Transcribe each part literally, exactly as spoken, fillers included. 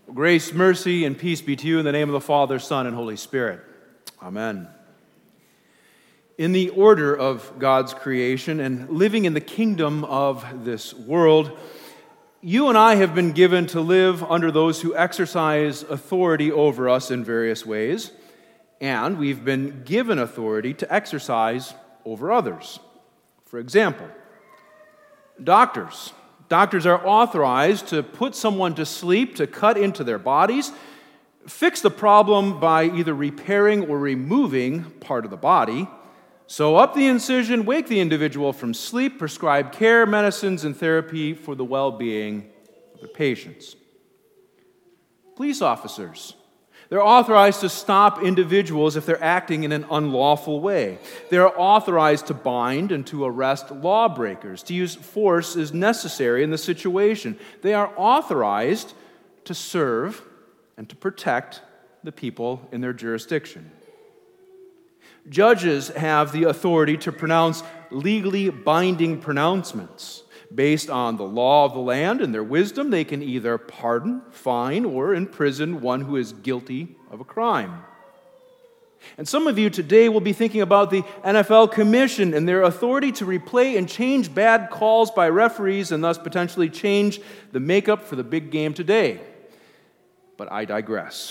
Grace, mercy, and peace be to you in the name of the Father, Son, and Holy Spirit. Amen. In the order of God's creation and living in the kingdom of this world, you and I have been given to live under those who exercise authority over us in various ways, and we've been given authority to exercise over others. For example, doctors. Doctors are authorized to put someone to sleep, to cut into their bodies, fix the problem by either repairing or removing part of the body, sew up the incision, wake the individual from sleep, prescribe care, medicines, and therapy for the well-being of their patients. Police officers. They're authorized to stop individuals if they're acting in an unlawful way. They're authorized to bind and to arrest lawbreakers, to use force as necessary in the situation. They are authorized to serve and to protect the people in their jurisdiction. Judges have the authority to pronounce legally binding pronouncements. Based on the law of the land and their wisdom, they can either pardon, fine, or imprison one who is guilty of a crime. And some of you today will be thinking about the N F L Commission and their authority to replay and change bad calls by referees and thus potentially change the makeup for the big game today. But I digress.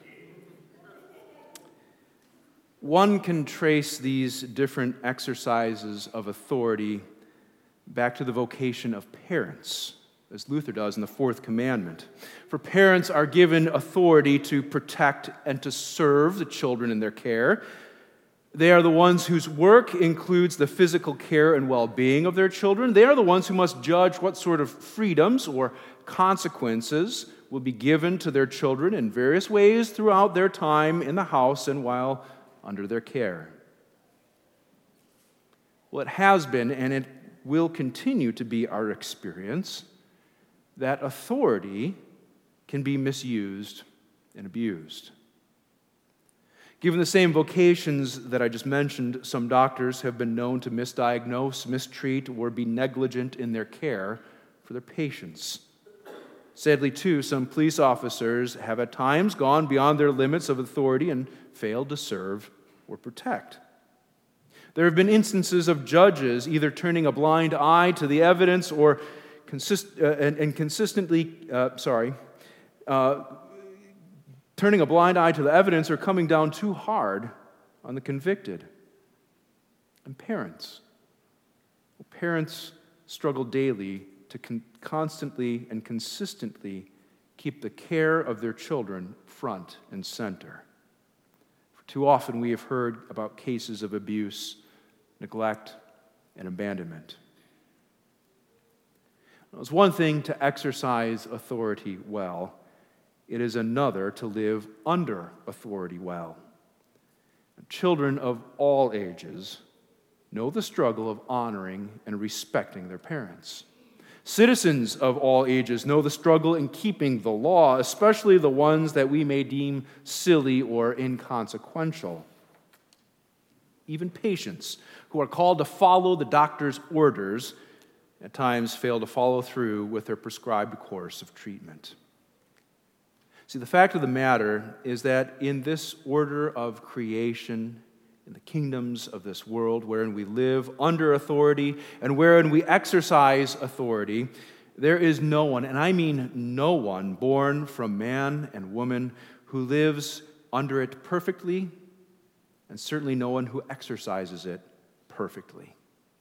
One can trace these different exercises of authority back to the vocation of parents, as Luther does in the Fourth Commandment. For parents are given authority to protect and to serve the children in their care. They are the ones whose work includes the physical care and well-being of their children. They are the ones who must judge what sort of freedoms or consequences will be given to their children in various ways throughout their time in the house and while under their care. Well, it has been, and it will continue to be our experience, that authority can be misused and abused. Given the same vocations that I just mentioned, some doctors have been known to misdiagnose, mistreat, or be negligent in their care for their patients. Sadly, too, some police officers have at times gone beyond their limits of authority and failed to serve or protect. There have been instances of judges either turning a blind eye to the evidence or consist, uh, and, and consistently, uh, sorry, uh, turning a blind eye to the evidence or coming down too hard on the convicted. And parents. Well, parents struggle daily to con- constantly and consistently keep the care of their children front and center. For too often we have heard about cases of abuse, neglect, and abandonment. It's one thing to exercise authority well. It is another to live under authority well. Children of all ages know the struggle of honoring and respecting their parents. Citizens of all ages know the struggle in keeping the law, especially the ones that we may deem silly or inconsequential. Even patients who are called to follow the doctor's orders at times fail to follow through with their prescribed course of treatment. See, the fact of the matter is that in this order of creation, in the kingdoms of this world wherein we live under authority and wherein we exercise authority, there is no one, and I mean no one, born from man and woman who lives under it perfectly, and certainly no one who exercises it perfectly.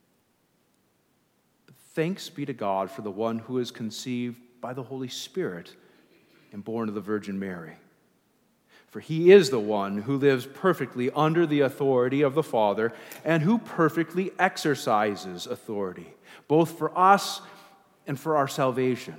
But thanks be to God for the one who is conceived by the Holy Spirit and born of the Virgin Mary. For he is the one who lives perfectly under the authority of the Father and who perfectly exercises authority, both for us and for our salvation.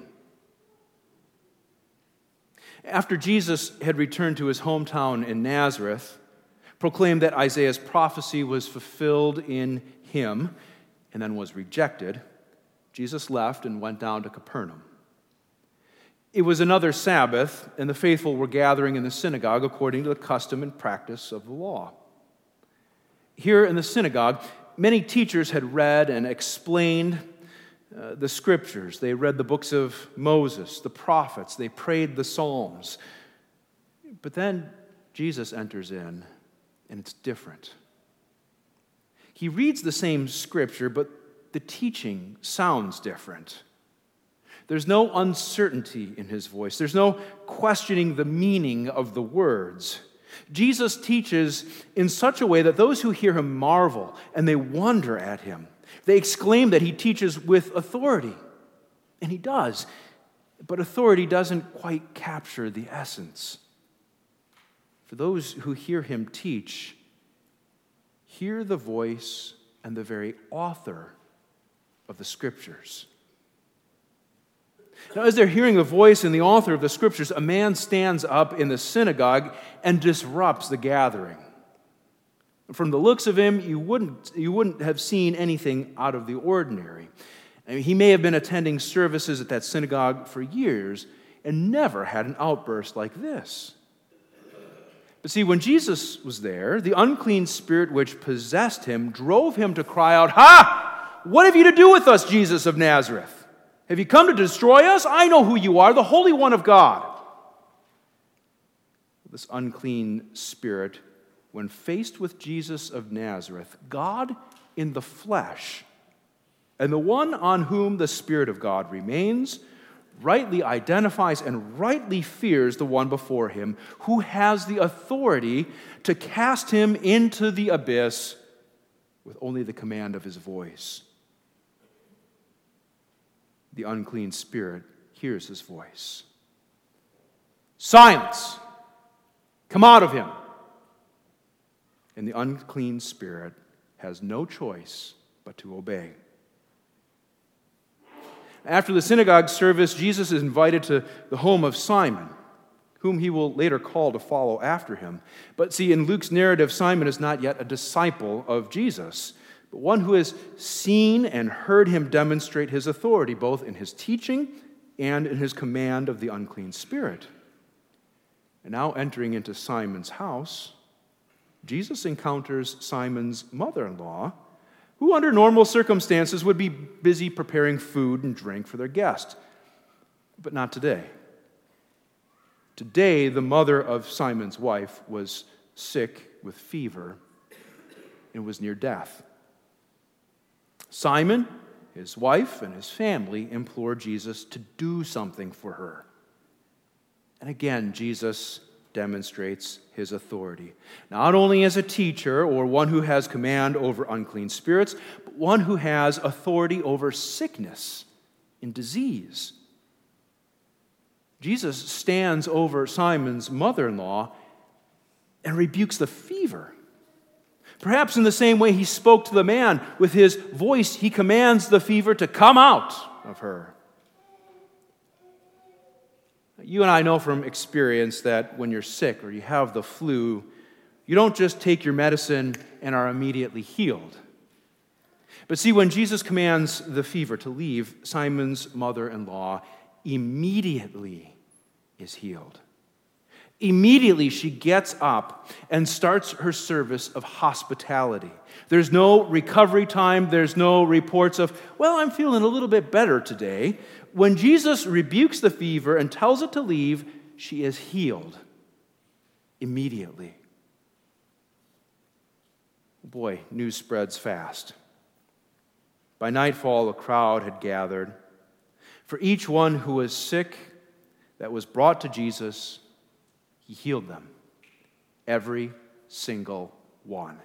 After Jesus had returned to his hometown in Nazareth, proclaimed that Isaiah's prophecy was fulfilled in him, and then was rejected, Jesus left and went down to Capernaum. It was another Sabbath, and the faithful were gathering in the synagogue according to the custom and practice of the law. Here in the synagogue, many teachers had read and explained uh, the scriptures. They read the books of Moses, the prophets. They prayed the Psalms. But then Jesus enters in, and it's different. He reads the same scripture, but the teaching sounds different. There's no uncertainty in his voice. There's no questioning the meaning of the words. Jesus teaches in such a way that those who hear him marvel and they wonder at him. They exclaim that he teaches with authority. And he does. But authority doesn't quite capture the essence. For those who hear him teach, hear the voice and the very author of the Scriptures. Now, as they're hearing the voice and the author of the Scriptures, a man stands up in the synagogue and disrupts the gathering. From the looks of him, you wouldn't, you wouldn't have seen anything out of the ordinary. I mean, he may have been attending services at that synagogue for years and never had an outburst like this. But see, when Jesus was there, the unclean spirit which possessed him drove him to cry out, "Ha! What have you to do with us, Jesus of Nazareth? Have you come to destroy us? I know who you are, the Holy One of God." This unclean spirit, when faced with Jesus of Nazareth, God in the flesh, and the one on whom the Spirit of God remains, rightly identifies and rightly fears the one before him who has the authority to cast him into the abyss with only the command of his voice. The unclean spirit hears his voice. "Silence! Come out of him!" And the unclean spirit has no choice but to obey. After the synagogue service, Jesus is invited to the home of Simon, whom he will later call to follow after him. But see, in Luke's narrative, Simon is not yet a disciple of Jesus, but one who has seen and heard him demonstrate his authority, both in his teaching and in his command of the unclean spirit. And now entering into Simon's house, Jesus encounters Simon's mother-in-law, who under normal circumstances would be busy preparing food and drink for their guest. But not today. Today, the mother of Simon's wife was sick with fever and was near death. Simon, his wife, and his family implored Jesus to do something for her. And again, Jesus demonstrates his authority, not only as a teacher or one who has command over unclean spirits, but one who has authority over sickness and disease. Jesus stands over Simon's mother-in-law and rebukes the fever. Perhaps in the same way he spoke to the man, with his voice he commands the fever to come out of her. You and I know from experience that when you're sick or you have the flu, you don't just take your medicine and are immediately healed. But see, when Jesus commands the fever to leave, Simon's mother-in-law immediately is healed. Immediately she gets up and starts her service of hospitality. There's no recovery time. There's no reports of, well, I'm feeling a little bit better today. When Jesus rebukes the fever and tells it to leave, she is healed immediately. Boy, news spreads fast. By nightfall, a crowd had gathered. For each one who was sick that was brought to Jesus, he healed them. Every single one.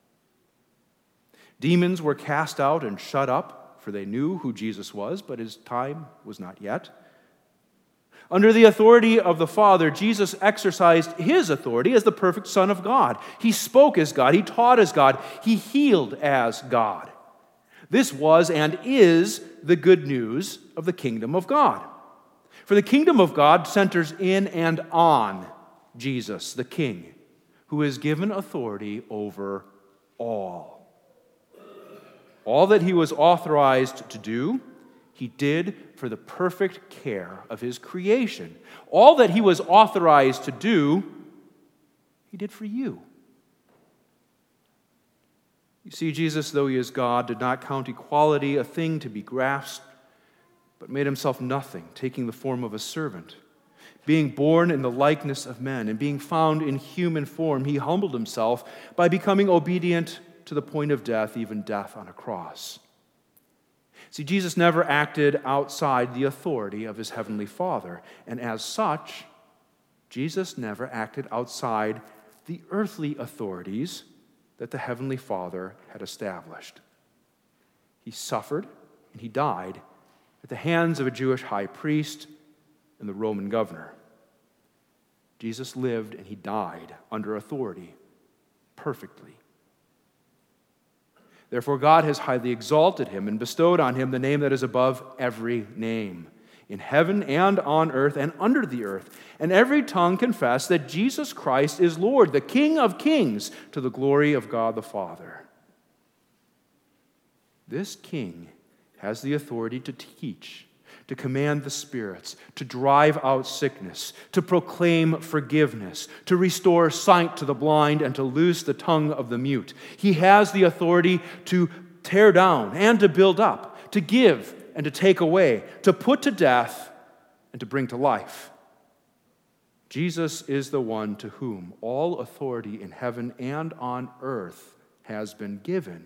Demons were cast out and shut up, for they knew who Jesus was, but his time was not yet. Under the authority of the Father, Jesus exercised his authority as the perfect Son of God. He spoke as God. He taught as God. He healed as God. This was and is the good news of the kingdom of God. For the kingdom of God centers in and on Jesus, the King, who is given authority over all. All that he was authorized to do, he did for the perfect care of his creation. All that he was authorized to do, he did for you. You see, Jesus, though he is God, did not count equality a thing to be grasped but made himself nothing, taking the form of a servant. Being born in the likeness of men and being found in human form, he humbled himself by becoming obedient to the point of death, even death on a cross. See, Jesus never acted outside the authority of his heavenly Father, and as such, Jesus never acted outside the earthly authorities that the heavenly Father had established. He suffered and he died at the hands of a Jewish high priest and the Roman governor. Jesus lived and he died under authority perfectly. Therefore, God has highly exalted him and bestowed on him the name that is above every name, in heaven and on earth and under the earth, and every tongue confess that Jesus Christ is Lord, the King of kings, to the glory of God the Father. This King has the authority to teach, to command the spirits, to drive out sickness, to proclaim forgiveness, to restore sight to the blind, and to loose the tongue of the mute. He has the authority to tear down and to build up, to give and to take away, to put to death and to bring to life. Jesus is the one to whom all authority in heaven and on earth has been given.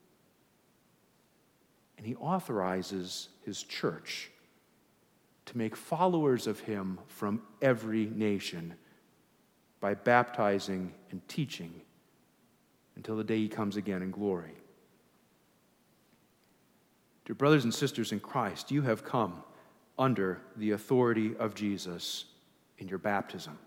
And he authorizes his church to make followers of him from every nation by baptizing and teaching until the day he comes again in glory. Dear brothers and sisters in Christ, you have come under the authority of Jesus in your baptism.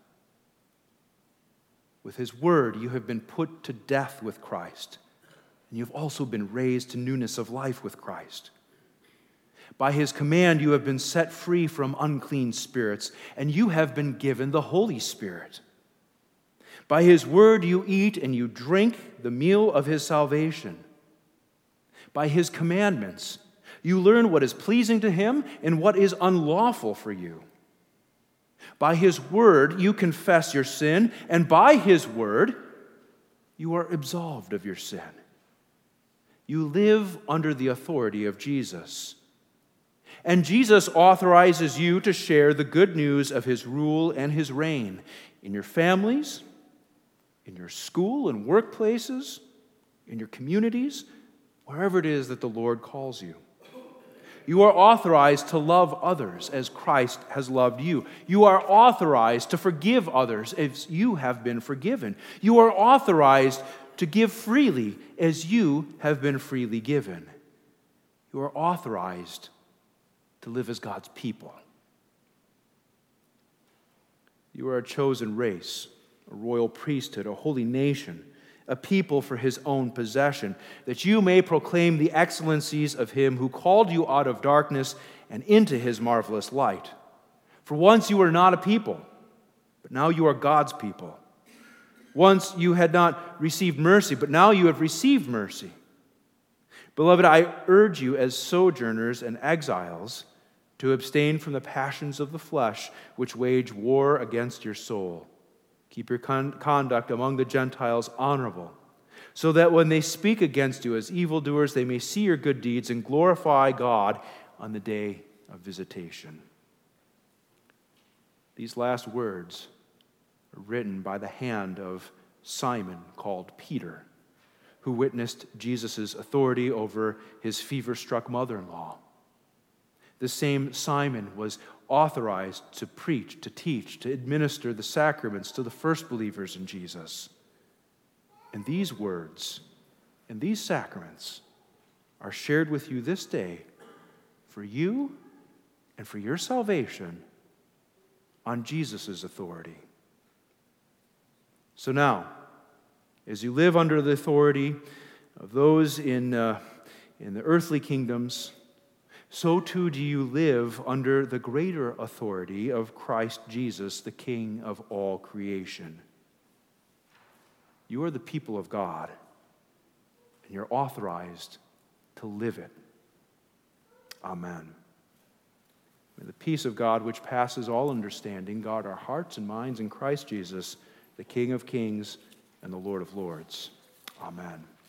With his word, you have been put to death with Christ, and you've also been raised to newness of life with Christ. By his command, you have been set free from unclean spirits, and you have been given the Holy Spirit. By his word, you eat and you drink the meal of his salvation. By his commandments, you learn what is pleasing to him and what is unlawful for you. By his word, you confess your sin, and by his word, you are absolved of your sin. You live under the authority of Jesus. And Jesus authorizes you to share the good news of his rule and his reign in your families, in your school and workplaces, in your communities, wherever it is that the Lord calls you. You are authorized to love others as Christ has loved you. You are authorized to forgive others as you have been forgiven. You are authorized to give freely as you have been freely given. You are authorized to live as God's people. You are a chosen race, a royal priesthood, a holy nation, a people for his own possession, that you may proclaim the excellencies of him who called you out of darkness and into his marvelous light. For once you were not a people, but now you are God's people. Once you had not received mercy, but now you have received mercy. Beloved, I urge you as sojourners and exiles to abstain from the passions of the flesh which wage war against your soul. Keep your con- conduct among the Gentiles honorable, so that when they speak against you as evildoers, they may see your good deeds and glorify God on the day of visitation. These last words are written by the hand of Simon, called Peter, who witnessed Jesus' authority over his fever-struck mother-in-law. The same Simon was authorized to preach, to teach, to administer the sacraments to the first believers in Jesus. And these words and these sacraments are shared with you this day for you and for your salvation on Jesus' authority. So now, as you live under the authority of those in, uh, in the earthly kingdoms, so too do you live under the greater authority of Christ Jesus, the King of all creation. You are the people of God, and you're authorized to live it. Amen. May the peace of God, which passes all understanding, guard our hearts and minds in Christ Jesus, the King of kings and the Lord of lords. Amen.